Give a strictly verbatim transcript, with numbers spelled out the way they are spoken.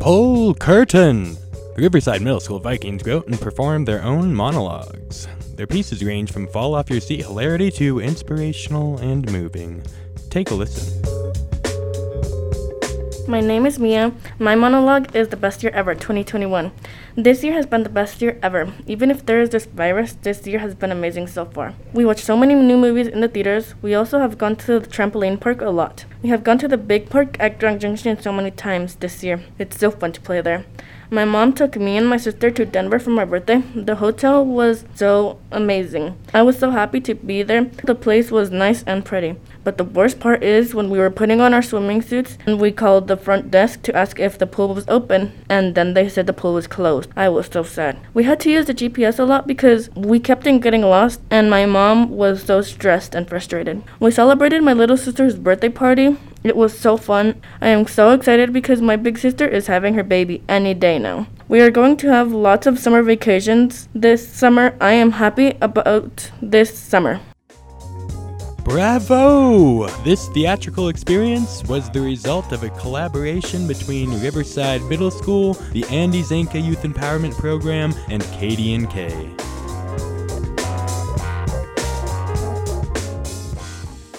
Pull curtain! The Riverside Middle School Vikings go out and perform their own monologues. Their pieces range from fall off your seat hilarity to inspirational and moving. Take a listen. My name is Mia. My monologue is The Best Year Ever twenty twenty-one. This year has been the best year ever. Even if there is this virus, this year has been amazing so far. We watched so many new movies in the theaters. We also have gone to the trampoline park a lot. We have gone to the big park at Grand Junction so many times this year. It's so fun to play there. My mom took me and my sister to Denver for my birthday. The hotel was so amazing. I was so happy to be there. The place was nice and pretty. But the worst part is when we were putting on our swimming suits and we called the front desk to ask if the pool was open, and then they said the pool was closed. I was so sad. We had to use the G P S a lot because we kept on getting lost, and my mom was so stressed and frustrated. We celebrated my little sister's birthday party. It was so fun. I am so excited because my big sister is having her baby any day now. We are going to have lots of summer vacations this summer. I am happy about this summer. Bravo! This theatrical experience was the result of a collaboration between Riverside Middle School, the Andy Zanka Youth Empowerment Program, and Katie and Kay.